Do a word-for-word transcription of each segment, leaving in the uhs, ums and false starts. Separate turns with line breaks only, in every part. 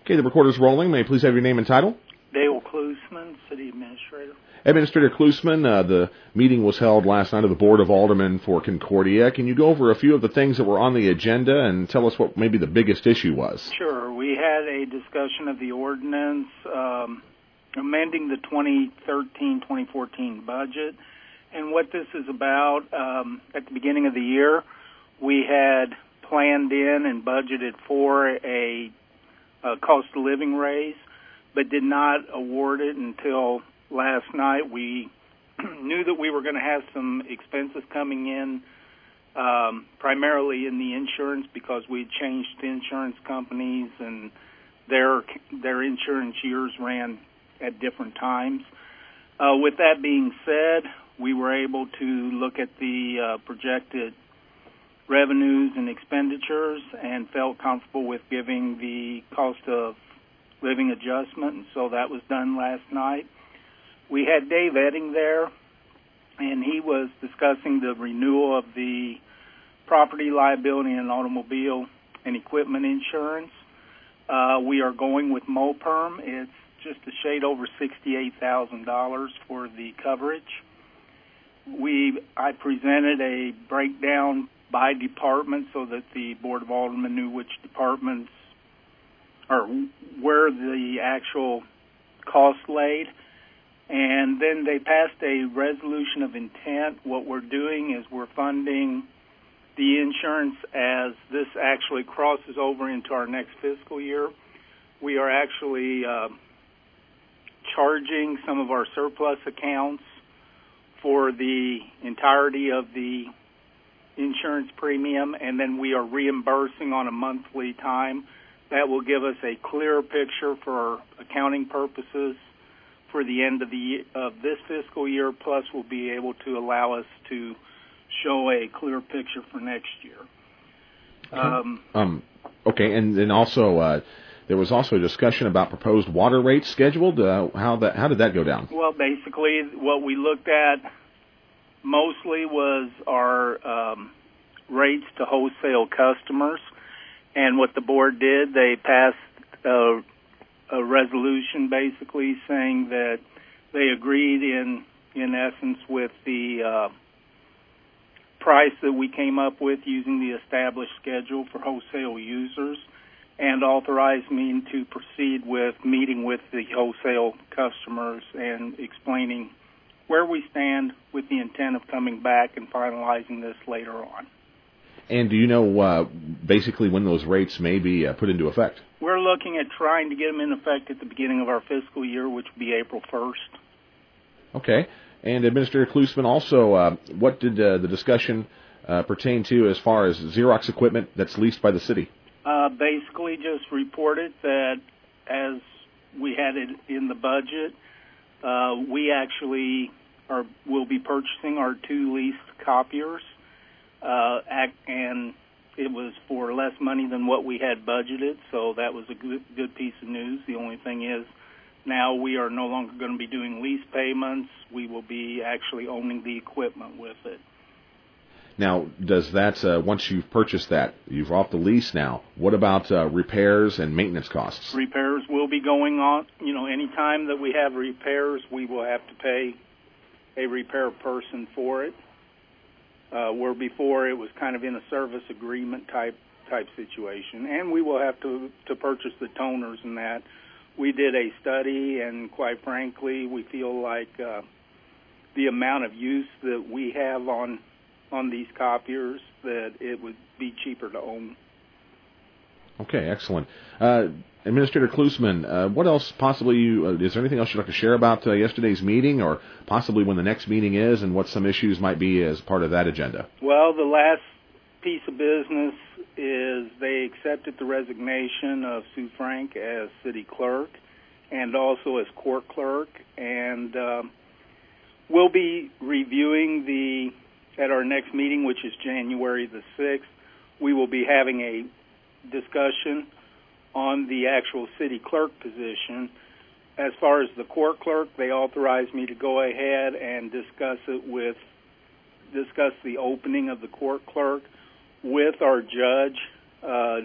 Okay, the recorder's rolling. May I please have your name and title?
Dale Klusman, City Administrator.
Administrator Klusman, uh, the meeting was held last night of the Board of Aldermen for Concordia. Can you go over a few of the things that were on the agenda and tell us what maybe the biggest issue was?
Sure. We had a discussion of the ordinance um, amending the twenty thirteen twenty fourteen budget. And what this is about, um, at the beginning of the year, we had planned in and budgeted for a, a cost of living raise, but did not award it until last night. We knew that we were going to have some expenses coming in, um, primarily in the insurance, because we had changed insurance companies and their their insurance years ran at different times. Uh, with that being said, we were able to look at the uh, projected revenues and expenditures and felt comfortable with giving the cost of living adjustment, and so that was done last night. We had Dave Edding there, and he was discussing the renewal of the property liability and automobile and equipment insurance. Uh, we are going with MoPerm. It's just a shade over sixty-eight thousand dollars for the coverage. We I presented a breakdown by department so that the Board of Aldermen knew which departments or where the actual cost laid. And then they passed a resolution of intent. What we're doing is we're funding the insurance as this actually crosses over into our next fiscal year. We are actually uh, charging some of our surplus accounts for the entirety of the insurance premium, and then we are reimbursing on a monthly time. That will give us a clearer picture for accounting purposes for the end of the of this fiscal year, plus will be able to allow us to show a clear picture for next year. Um,
um, okay, and then also uh, there was also a discussion about proposed water rates scheduled. Uh, how that how did that go down?
Well, basically, what we looked at mostly was our um, rates to wholesale customers, and what the board did, they passed a, a resolution basically saying that they agreed in in essence with the uh, price that we came up with using the established schedule for wholesale users, and authorized me to proceed with meeting with the wholesale customers and explaining where we stand with the intent of coming back and finalizing this later on.
And do you know uh, basically when those rates may be uh, put into effect?
We're looking at trying to get them in effect at the beginning of our fiscal year, which will be April first.
Okay. And Administrator Klusman, also, uh, what did uh, the discussion uh, pertain to as far as Xerox equipment that's leased by the city?
Uh, basically just reported that as we had it in the budget, uh, we actually are will be purchasing our two leased copiers, uh, act, and it was for less money than what we had budgeted, so that was a good, good piece of news. The only thing is now we are no longer going to be doing lease payments. We will be actually owning the equipment with it.
Now, does that, uh, once you've purchased that, you've off the lease now, what about uh, repairs and maintenance costs?
Repairs will be going on. You know, any time that we have repairs, we will have to pay a repair person for it. Uh, where before it was kind of in a service agreement type type situation. And we will have to, to purchase the toners and that. We did a study, and quite frankly, we feel like uh, the amount of use that we have on on these copiers, that it would be cheaper to own.
Okay, excellent. Uh, Administrator Klusman, uh, what else possibly you, uh, is there anything else you'd like to share about uh, yesterday's meeting, or possibly when the next meeting is, and what some issues might be as part of that agenda?
Well, the last piece of business is they accepted the resignation of Sue Frank as city clerk and also as court clerk, and um, we'll be reviewing the at our next meeting, which is January the sixth. We will be having a discussion on the actual city clerk position. As far as the court clerk, they authorized me to go ahead and discuss it with discuss the opening of the court clerk with our judge, uh,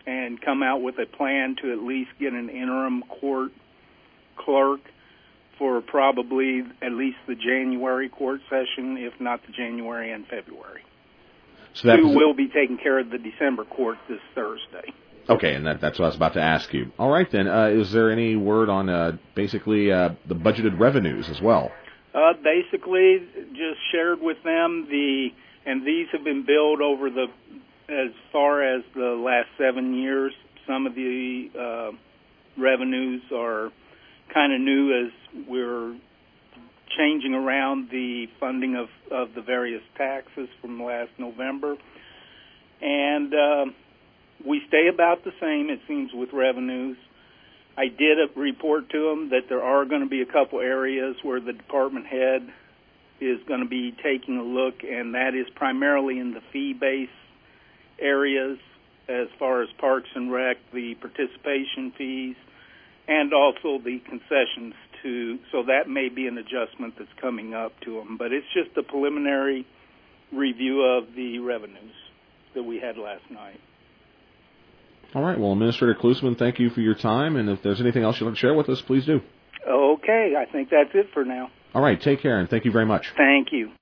and come out with a plan to at least get an interim court clerk for probably at least the January court session, if not the January and February.
So that
Who
posi-
will be taking care of the December court this Thursday.
Okay, and that, that's what I was about to ask you. All right, then. Uh, is there any word on uh, basically uh, the budgeted revenues as well?
Uh, basically, just shared with them the, and these have been billed over the, as far as the last seven years. Some of the uh, revenues are kind of new as we're changing around the funding of, of the various taxes from last November. And uh, we stay about the same, it seems, with revenues. I did a report to them that there are going to be a couple areas where the department head is going to be taking a look, and that is primarily in the fee-based areas as far as Parks and Rec, the participation fees, and also the concessions too. So that may be an adjustment that's coming up to them. But it's just a preliminary review of the revenues that we had last night.
All right. Well, Administrator Klusman, thank you for your time. And if there's anything else you'd like to share with us, please do.
Okay. I think that's it for now.
All right. Take care, and thank you very much.
Thank you.